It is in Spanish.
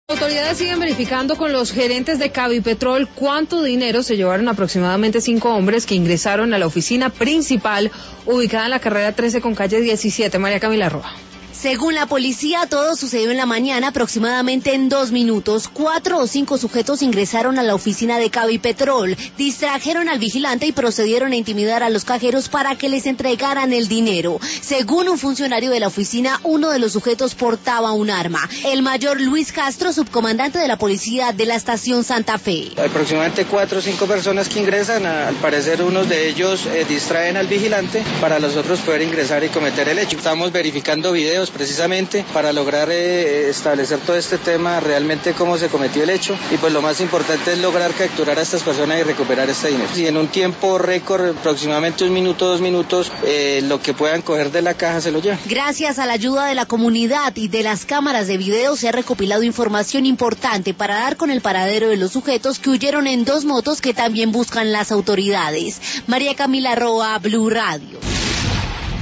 Autoridades siguen verificando con los gerentes de Cabipetrol cuánto dinero se llevaron aproximadamente 5 hombres que ingresaron a la oficina principal ubicada en la carrera 13 con calle 17. María Camila Roa. Según la policía, todo sucedió en la mañana, aproximadamente en 2 minutos. 4 o 5 sujetos ingresaron a la oficina de Cabipetrol, distrajeron al vigilante y procedieron a intimidar a los cajeros para que les entregaran el dinero. Según un funcionario de la oficina, uno de los sujetos portaba un arma. El mayor Luis Castro, subcomandante de la policía de la estación Santa Fe. Aproximadamente 4 o 5 personas que ingresan, al parecer unos de ellos distraen al vigilante para los otros poder ingresar y cometer el hecho. Estamos verificando videos precisamente para lograr establecer todo este tema, realmente cómo se cometió el hecho, y pues lo más importante es lograr capturar a estas personas y recuperar este dinero. Y en un tiempo récord, aproximadamente 1 minuto, 2 minutos, lo que puedan coger de la caja se lo llevan. Gracias a la ayuda de la comunidad y de las cámaras de video se ha recopilado información importante para dar con el paradero de los sujetos que huyeron en 2 motos que también buscan las autoridades. María Camila Roa, Blue Radio.